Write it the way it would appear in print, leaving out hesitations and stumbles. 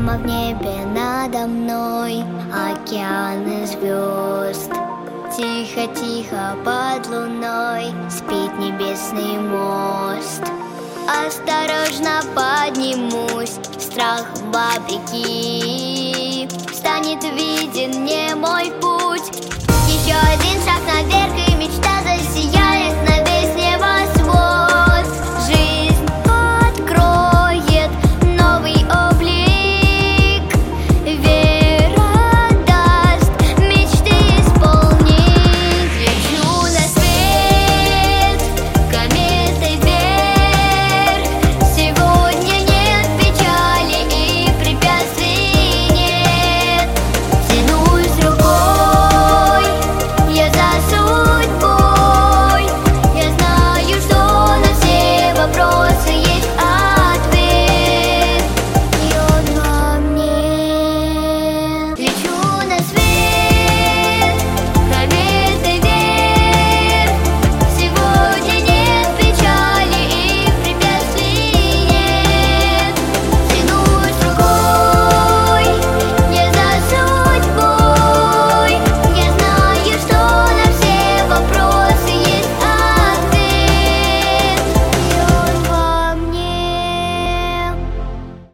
Прямо в небе надо мной океаны звезд. Тихо-тихо под луной спит небесный мост. Осторожно поднимусь, страх вопреки станет виден мне мой путь. Еще один шаг наверх и